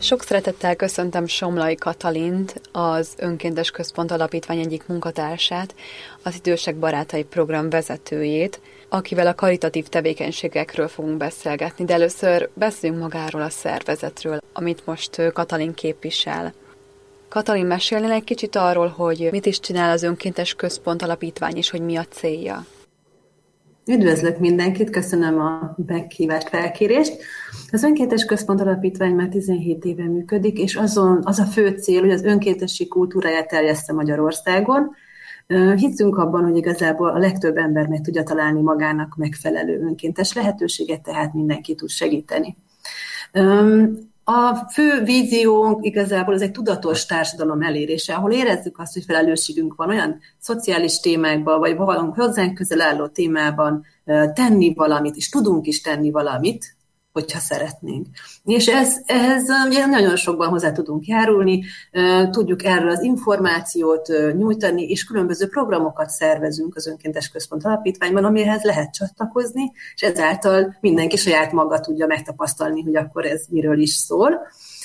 Sok szeretettel köszöntöm Somlai Katalint, az Önkéntes Központ Alapítvány egyik munkatársát, az Idősek Barátai program vezetőjét, akivel a karitatív tevékenységekről fogunk beszélgetni, de először beszéljünk magáról a szervezetről, amit most Katalin képvisel. Katalin, mesélnél egy kicsit arról, hogy mit is csinál az Önkéntes Központ Alapítvány, és hogy mi a célja? Üdvözlök mindenkit, köszönöm a meghívást, felkérést. Az Önkéntes Központ Alapítvány már 17 éve működik, és az a fő cél, hogy az önkéntesség kultúráját terjessze Magyarországon. Hiszünk abban, hogy igazából a legtöbb ember meg tudja találni magának megfelelő önkéntes lehetőséget, tehát mindenki tud segíteni. A fő víziónk igazából az egy tudatos társadalom elérése, ahol érezzük azt, hogy felelősségünk van olyan szociális témákban, vagy valami hozzánk közel álló témában tenni valamit, és tudunk is tenni valamit, hogyha szeretnénk. És ehhez nagyon sokban hozzá tudunk járulni, tudjuk erről az információt nyújtani, és különböző programokat szervezünk az Önkéntes Központ Alapítványban, amihez lehet csatlakozni, és ezáltal mindenki saját maga tudja megtapasztalni, hogy akkor ez miről is szól.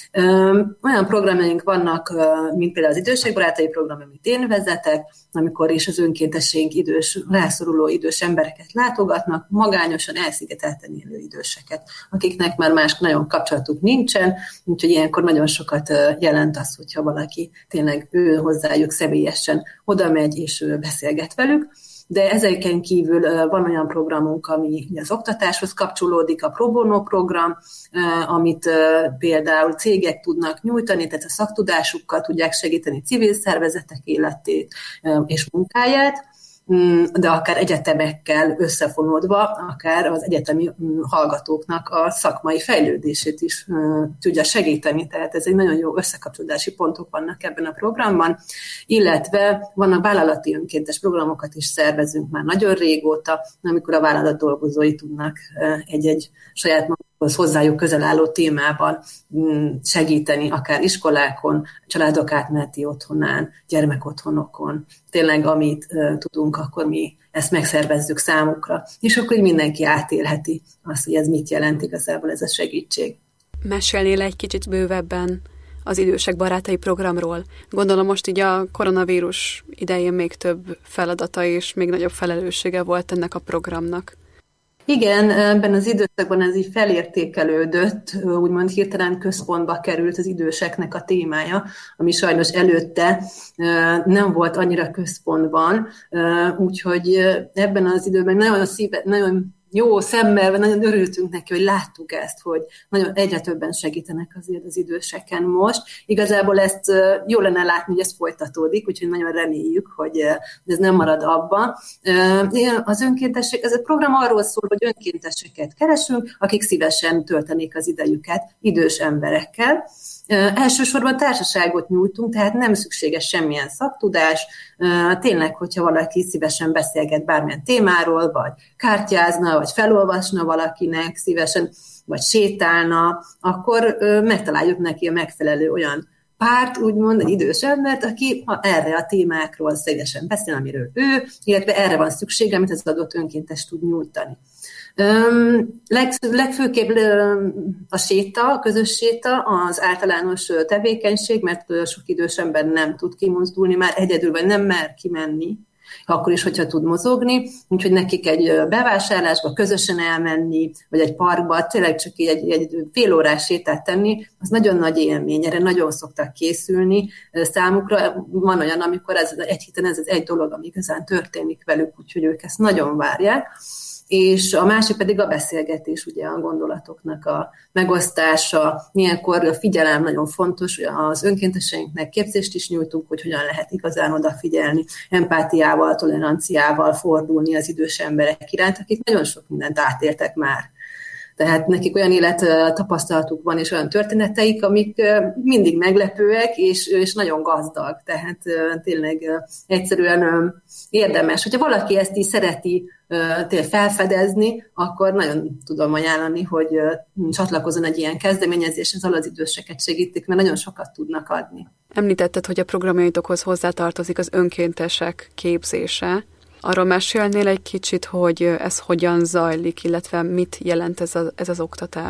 Olyan programjaink vannak, mint például az Idősek Barátai program, amit én vezetek, amikor is az önkéntességünk rászoruló idős embereket látogatnak, magányosan elszigetelten élő időseket, akiknek már más nagyon kapcsolatuk nincsen, úgyhogy ilyenkor nagyon sokat jelent az, hogyha valaki tényleg ő hozzájuk személyesen oda megy és beszélget velük. De ezeken kívül van olyan programunk, ami az oktatáshoz kapcsolódik, a Pro Bono program, amit például cégek tudnak nyújtani, tehát a szaktudásukkal tudják segíteni civil szervezetek életét és munkáját, de akár egyetemekkel összefonódva, akár az egyetemi hallgatóknak a szakmai fejlődését is tudja segíteni. Tehát ez egy nagyon jó összekapcsolódási pontok vannak ebben a programban, illetve vannak vállalati önkéntes programokat is szervezünk már nagyon régóta, amikor a vállalat dolgozói tudnak egy-egy saját magukhoz hozzájuk közel álló témában segíteni, akár iskolákon, családok átmeneti otthonán, gyermekotthonokon. Tényleg, amit tudunk, akkor mi ezt megszervezzük számukra, és akkor mindenki átélheti azt, hogy ez mit jelent igazából ez a segítség. Mesélnél egy kicsit bővebben az Idősek Barátai programról? Gondolom most így a koronavírus idején még több feladata és még nagyobb felelőssége volt ennek a programnak. Igen, ebben az időszakban ez így felértékelődött, úgymond hirtelen központba került az időseknek a témája, ami sajnos előtte nem volt annyira központban, úgyhogy ebben az időben nagyon jó szemmel, nagyon örültünk neki, hogy láttuk ezt, hogy nagyon egyre többen segítenek azért az időseken most. Igazából ezt jó lenne látni, hogy ez folytatódik, úgyhogy nagyon reméljük, hogy ez nem marad abban. Az önkéntesség, ez a program arról szól, hogy önkénteseket keresünk, akik szívesen töltenék az idejüket idős emberekkel. Elsősorban társaságot nyújtunk, tehát nem szükséges semmilyen szaktudás. Tényleg, hogyha valaki szívesen beszélget bármilyen témáról, vagy kártyázna, vagy felolvasna valakinek szívesen, vagy sétálna, akkor megtaláljuk neki a megfelelő olyan párt, úgymond egy idős embert, aki erre a témákról szívesen beszél, amiről ő, illetve erre van szüksége, amit az adott önkéntes tud nyújtani. Legfőképp a közös séta az általános tevékenység, mert sok idős ember nem tud kimozdulni, már egyedül vagy nem mer kimenni, akkor is, hogyha tud mozogni, úgyhogy nekik egy bevásárlásba közösen elmenni, vagy egy parkba, tényleg csak egy fél órás sétát tenni, az nagyon nagy élmény, erre nagyon szoktak készülni számukra. Van olyan, amikor ez az egy dolog, ami igazán történik velük, úgyhogy ők ezt nagyon várják. És a másik pedig a beszélgetés, ugye a gondolatoknak a megosztása, ilyenkor a figyelem nagyon fontos, az önkénteseinknek képzést is nyújtunk, hogy hogyan lehet igazán odafigyelni, empátiával, toleranciával fordulni az idős emberek iránt, akik nagyon sok mindent átéltek már. Tehát nekik olyan élettapasztalatuk van, és olyan történeteik, amik mindig meglepőek, és nagyon gazdag. Tehát tényleg egyszerűen érdemes. Hogyha valaki ezt így szereti felfedezni, akkor nagyon tudom ajánlani, hogy csatlakozzon egy ilyen kezdeményezéshez, ahol az időseket segítik, mert nagyon sokat tudnak adni. Említetted, hogy a programjaitokhoz hozzátartozik az önkéntesek képzése. Arról mesélnél egy kicsit, hogy ez hogyan zajlik, illetve mit jelent ez az oktatás?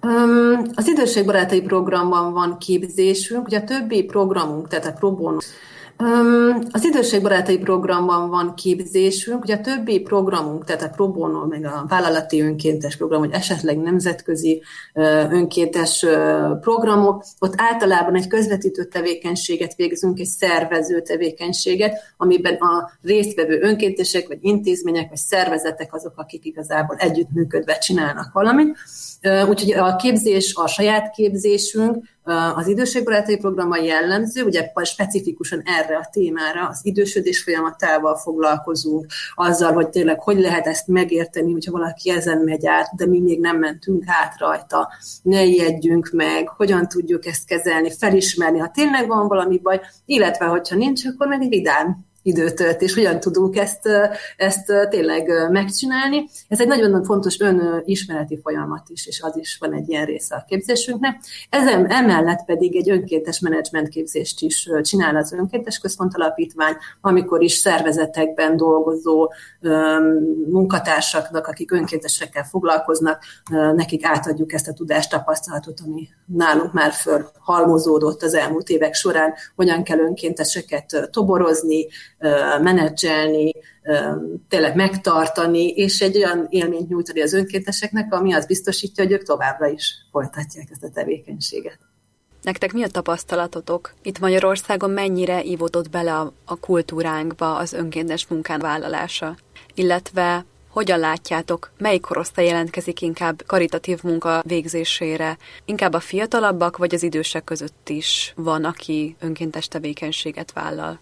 Az időségbarátai programban van képzésünk, ugye a többi programunk, tehát a pro bono. Az időségbarátai programban van képzésünk, ugye a többi programunk, tehát a pro bono, meg a vállalati önkéntes program, vagy esetleg nemzetközi önkéntes programok, ott általában egy közvetítő tevékenységet végzünk, egy szervező tevékenységet, amiben a résztvevő önkéntesek, vagy intézmények, vagy szervezetek azok, akik igazából együttműködve csinálnak valamit. Úgyhogy a képzés, a saját képzésünk, az időségbarátai programban jellemző, ugye specifikusan erre a témára, az idősödés folyamatával foglalkozunk, azzal, hogy tényleg hogy lehet ezt megérteni, hogyha valaki ezen megy át, de mi még nem mentünk át rajta, ne ijedjünk meg, hogyan tudjuk ezt kezelni, felismerni, ha tényleg van valami baj, illetve hogyha nincs, akkor meg egy vidám időtöltés, hogyan tudunk ezt tényleg megcsinálni. Ez egy nagyon fontos önismereti folyamat is, és az is van egy ilyen része a képzésünknek. Emellett pedig egy önkéntes menedzsment képzést is csinál az Önkéntes Központ Alapítvány, amikor is szervezetekben dolgozó munkatársaknak, akik önkéntesekkel foglalkoznak, nekik átadjuk ezt a tudást, tapasztalatot, ami nálunk már fölhalmozódott az elmúlt évek során, hogyan kell önkénteseket toborozni, menedzselni, tényleg megtartani, és egy olyan élményt nyújtani az önkénteseknek, ami azt biztosítja, hogy ők továbbra is folytatják ezt a tevékenységet. Nektek mi a tapasztalatotok? Itt Magyarországon mennyire ívódott bele a kultúránkba az önkéntes munkán vállalása? Illetve hogyan látjátok, melyik korosztály jelentkezik inkább karitatív munka végzésére? Inkább a fiatalabbak, vagy az idősek között is van, aki önkéntes tevékenységet vállal?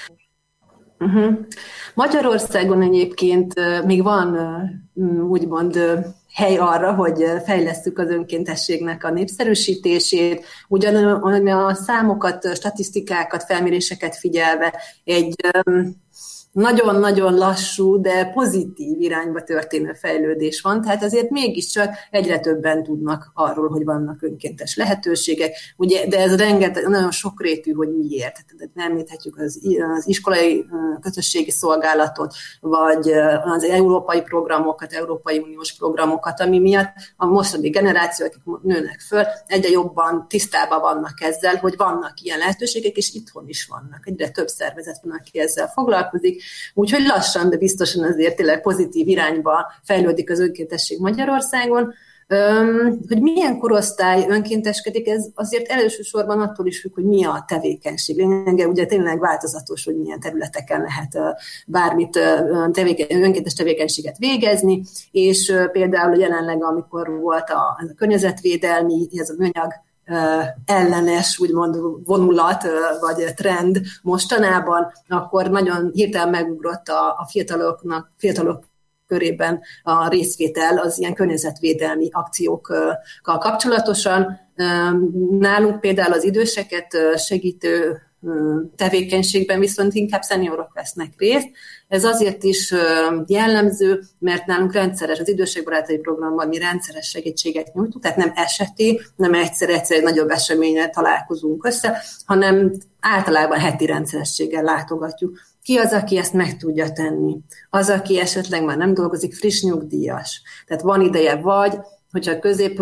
Magyarországon egyébként még van úgymond hely arra, hogy fejlesszük az önkéntességnek a népszerűsítését, ugyan a számokat, statisztikákat, felméréseket figyelve egy nagyon-nagyon lassú, de pozitív irányba történő fejlődés van, tehát azért mégiscsak egyre többen tudnak arról, hogy vannak önkéntes lehetőségek, ugye, de ez rengeteg, nagyon sokrétű, hogy miért. Tehát említhetjük az iskolai közösségi szolgálatot, vagy az európai programokat, európai uniós programokat, ami miatt a mostani generáció, akik nőnek föl, egyre jobban tisztában vannak ezzel, hogy vannak ilyen lehetőségek, és itthon is vannak. Egyre több szervezet van, aki ezzel foglalkozik. Úgyhogy lassan, de biztosan azért tényleg pozitív irányba fejlődik az önkéntesség Magyarországon. Hogy milyen korosztály önkénteskedik, ez azért elsősorban attól is függ, hogy mi a tevékenység. Lényege ugye tényleg változatos, hogy milyen területeken lehet bármit önkéntes tevékenységet végezni, és például jelenleg, amikor volt a környezetvédelmi, ez a műanyag ellenes, úgymond vonulat, vagy trend mostanában, akkor nagyon hirtelen megugrott a fiatalok körében a részvétel az ilyen környezetvédelmi akciókkal kapcsolatosan. Nálunk például az időseket segítő tevékenységben viszont inkább szeniorok vesznek részt. Ez azért is jellemző, mert nálunk rendszeres, az időségbarátai programban mi rendszeres segítséget nyújtunk, tehát nem eseti, nem egyszer egy nagyobb eseményen találkozunk össze, hanem általában heti rendszerességgel látogatjuk. Ki az, aki ezt meg tudja tenni? Az, aki esetleg már nem dolgozik, friss nyugdíjas. Tehát van ideje vagy, hogyha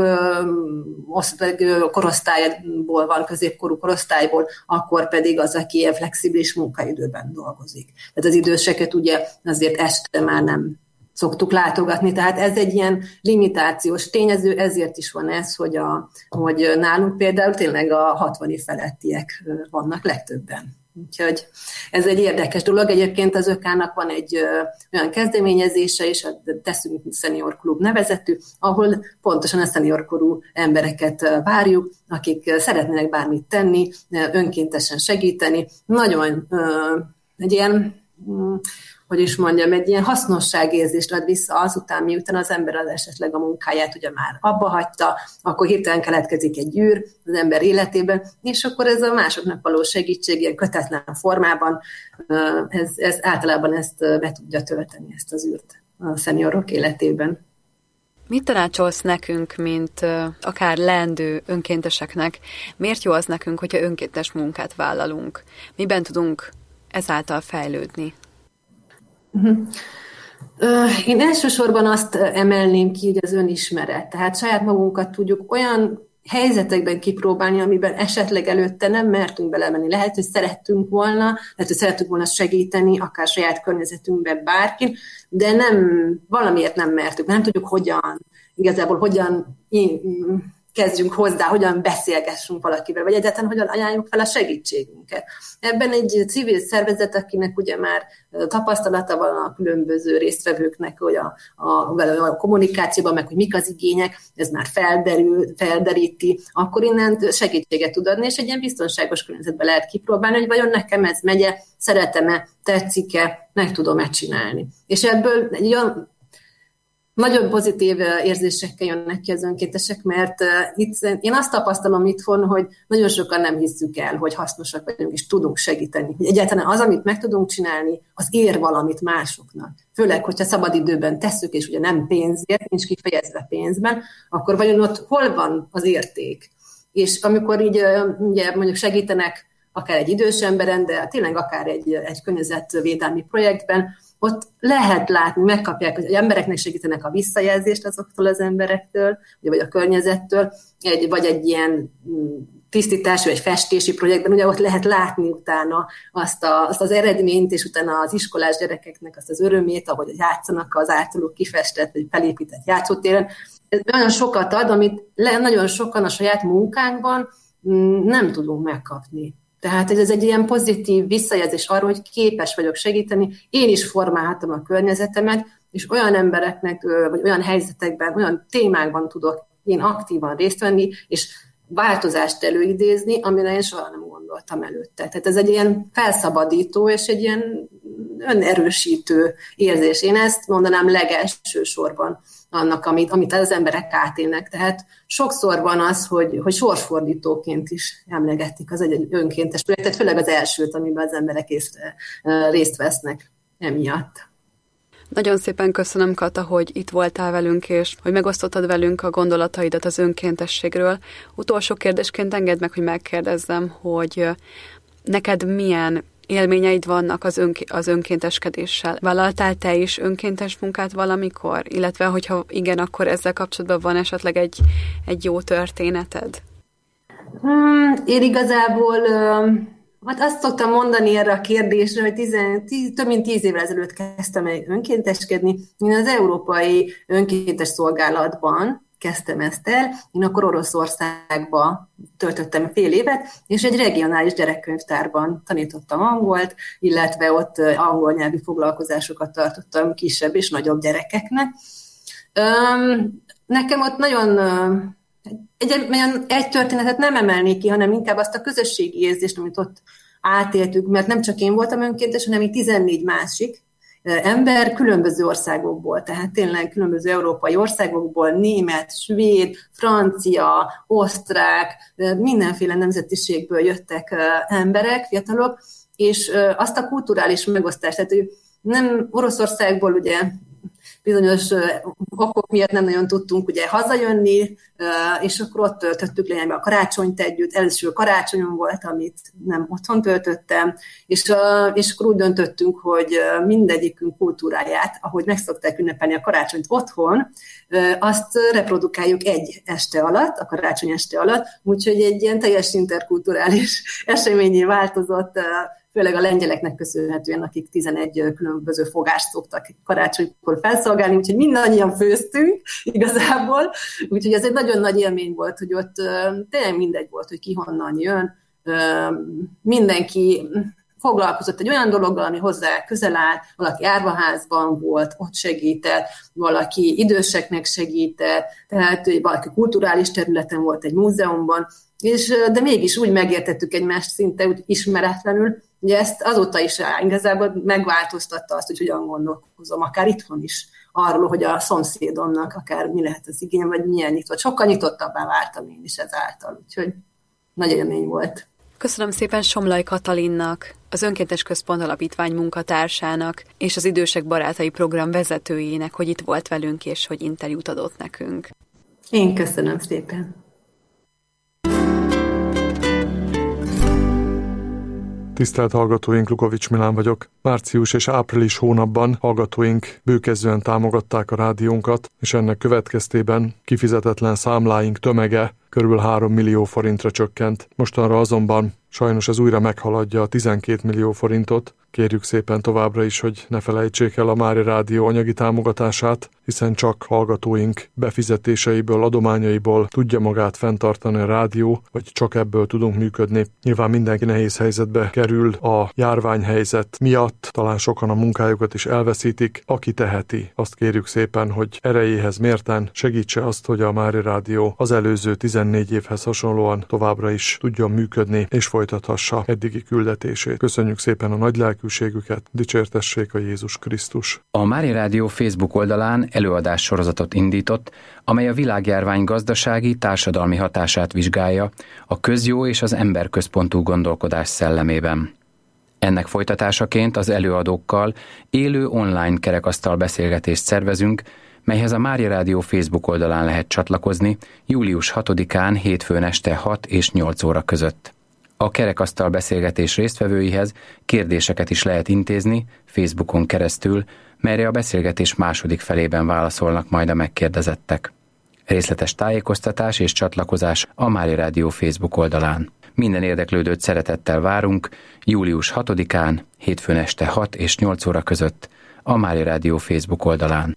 korosztályból van, középkorú korosztályból, akkor pedig az, aki ilyen flexibilis munkaidőben dolgozik. Tehát az időseket ugye azért este már nem szoktuk látogatni, tehát ez egy ilyen limitációs tényező, ezért is van ez, hogy nálunk például tényleg a 60 év felettiek vannak legtöbben. Úgyhogy ez egy érdekes dolog. Egyébként az ÖK-nak van egy olyan kezdeményezése is, a Teszünk Senior Klub nevezetű, ahol pontosan a szeniorkorú embereket várjuk, akik szeretnének bármit tenni, önkéntesen segíteni. Nagyon egy ilyen, hogy is mondjam, egy ilyen hasznosságérzést ad vissza azután, miután az ember az esetleg a munkáját ugye már abba hagyta, akkor hirtelen keletkezik egy űr az ember életében, és akkor ez a másoknak való segítség ilyen kötetlen formában, ez általában ezt be tudja tölteni, ezt az űrt a szeniorok életében. Mit tanácsolsz nekünk, mint akár leendő önkénteseknek? Miért jó az nekünk, hogyha önkéntes munkát vállalunk? Miben tudunk ezáltal fejlődni? Én elsősorban azt emelném ki, hogy az önismeret. Tehát saját magunkat tudjuk olyan helyzetekben kipróbálni, amiben esetleg előtte nem mertünk belemenni. Lehet, hogy szerettünk volna, lehet, hogy szerettünk volna segíteni, akár saját környezetünkben bárkin, de valamiért nem mertük, nem tudjuk igazából hogyan kezdjünk hozzá, hogyan beszélgessünk valakivel, vagy egyáltalán hogyan ajánljuk fel a segítségünket. Ebben egy civil szervezet, akinek ugye már tapasztalata van a különböző résztvevőknek, hogy a kommunikációban, meg hogy mik az igények, ez már felderíti, akkor innen segítséget tud adni, és egy ilyen biztonságos környezetben lehet kipróbálni, hogy vajon nekem ez megye, szeretem-e, tetszik-e, meg tudom-e csinálni. És ebből egy olyan nagyon pozitív érzésekkel jönnek ki az önkéntesek, mert én azt tapasztalom itthon, hogy nagyon sokan nem hisszük el, hogy hasznosak vagyunk, és tudunk segíteni. Egyáltalán az, amit meg tudunk csinálni, az ér valamit másoknak. Főleg, hogyha szabadidőben tesszük, és ugye nem pénzért, nincs kifejezve pénzben, akkor vajon ott hol van az érték? És amikor így ugye mondjuk segítenek akár egy idős emberen, de tényleg akár egy környezetvédelmi projektben, ott lehet látni, megkapják, hogy embereknek segítenek a visszajelzést azoktól az emberektől, vagy a környezettől, vagy egy ilyen tisztítási vagy festési projektben, ugye ott lehet látni utána azt az eredményt, és utána az iskolás gyerekeknek azt az örömét, ahogy játszanak az általuk kifestett, vagy felépített játszótéren. Ez nagyon sokat ad, amit nagyon sokan a saját munkánkban nem tudunk megkapni. Tehát ez egy ilyen pozitív visszajelzés arról, hogy képes vagyok segíteni, én is formálhatom a környezetemet, és olyan embereknek, vagy olyan helyzetekben, olyan témákban tudok én aktívan részt venni, és változást előidézni, amire én soha nem gondoltam előtte. Tehát ez egy ilyen felszabadító, és egy ilyen önerősítő érzés. Én ezt mondanám legelső sorban annak, amit az emberek átélnek. Tehát sokszor van az, hogy sorsfordítóként is emlegetik az egy önkéntes projektet, főleg az elsőt, amiben az emberek részt vesznek emiatt. Nagyon szépen köszönöm, Kata, hogy itt voltál velünk, és hogy megosztottad velünk a gondolataidat az önkéntességről. Utolsó kérdésként engedd meg, hogy megkérdezzem, hogy neked milyen élményeid vannak az önkénteskedéssel? Vállaltál te is önkéntes munkát valamikor? Illetve, hogyha igen, akkor ezzel kapcsolatban van esetleg egy jó történeted? Én igazából azt szoktam mondani erre a kérdésre, hogy több mint 10 évvel ezelőtt kezdtem el önkénteskedni. Én az Európai Önkéntes Szolgálatban kezdtem ezt el. Én akkor Oroszországba töltöttem fél évet, és egy regionális gyerekkönyvtárban tanítottam angolt, illetve ott angol nyelvű foglalkozásokat tartottam kisebb és nagyobb gyerekeknek. Nekem ott nagyon egy történetet nem emelnék ki, hanem inkább azt a közösségi érzést, amit ott átéltük, mert nem csak én voltam önkéntes, hanem így 14 másik ember különböző országokból, tehát tényleg különböző európai országokból, német, svéd, francia, osztrák, mindenféle nemzetiségből jöttek emberek, fiatalok, és azt a kulturális megosztást, tehát hogy nem Oroszországból ugye bizonyos okok miatt nem nagyon tudtunk ugye hazajönni, és akkor ott töltöttük lényegben a karácsonyt együtt. Első karácsonyon volt, amit nem otthon töltöttem, és akkor úgy döntöttünk, hogy mindegyikünk kultúráját, ahogy megszokták ünnepelni a karácsonyt otthon, azt reprodukáljuk egy este alatt, a karácsony este alatt, úgyhogy egy ilyen teljes interkulturális eseményé változott, főleg a lengyeleknek köszönhetően, akik 11 különböző fogást szoktak karácsonykor felszolgálni, úgyhogy mindannyian főztünk igazából. Úgyhogy ez egy nagyon nagy élmény volt, hogy ott tényleg mindegy volt, hogy ki honnan jön. Mindenki foglalkozott egy olyan dologgal, ami hozzá közel áll, valaki árvaházban volt, ott segített, valaki időseknek segített, tehát valaki kulturális területen volt egy múzeumban, de mégis úgy megértettük egymást szinte úgy ismeretlenül, ugye ezt azóta is igazából megváltoztatta azt, hogy hogyan gondolkozom, akár itthon is arról, hogy a szomszédomnak akár mi lehet az igényem, vagy milyen nyitott. Sokkal nyitottabbá váltam én is ezáltal, úgyhogy nagy élmény volt. Köszönöm szépen Somlay Katalinnak, az Önkéntes Központ Alapítvány munkatársának és az Idősek Barátai program vezetőjének, hogy itt volt velünk, és hogy interjút adott nekünk. Én köszönöm szépen. Tisztelt hallgatóink, Lukovics Milán vagyok. Március és április hónapban hallgatóink bőkezően támogatták a rádiónkat, és ennek következtében kifizetetlen számláink tömege körülbelül 3 millió forintra csökkent. Mostanra azonban sajnos ez újra meghaladja a 12 millió forintot. Kérjük szépen továbbra is, hogy ne felejtsék el a Mária Rádió anyagi támogatását, hiszen csak hallgatóink befizetéseiből, adományaiból tudja magát fenntartani a rádió, vagy csak ebből tudunk működni. Nyilván mindenki nehéz helyzetbe kerül a járványhelyzet miatt, talán sokan a munkájukat is elveszítik. Aki teheti, azt kérjük szépen, hogy erejéhez mérten segítse azt, hogy a Mária Rádió az előző 14 évhez hasonlóan továbbra is tudjon működni, és folytathassa eddigi küldetését. Köszönjük szépen a nagy lelkűségüket, dicsértessék a Jézus Krisztus. A Mária Rádió Facebook oldalán előadás sorozatot indított, amely a világjárvány gazdasági, társadalmi hatását vizsgálja a közjó és az emberközpontú gondolkodás szellemében. Ennek folytatásaként az előadókkal élő online kerekasztal beszélgetést szervezünk, melyhez a Mária Rádió Facebook oldalán lehet csatlakozni július 6-án hétfőn este 6 és 8 óra között. A kerekasztal beszélgetés résztvevőihez kérdéseket is lehet intézni Facebookon keresztül, melyre a beszélgetés második felében válaszolnak majd a megkérdezettek. Részletes tájékoztatás és csatlakozás a Mária Rádió Facebook oldalán. Minden érdeklődőt szeretettel várunk július 6-án, hétfőn este 6 és 8 óra között a Mária Rádió Facebook oldalán.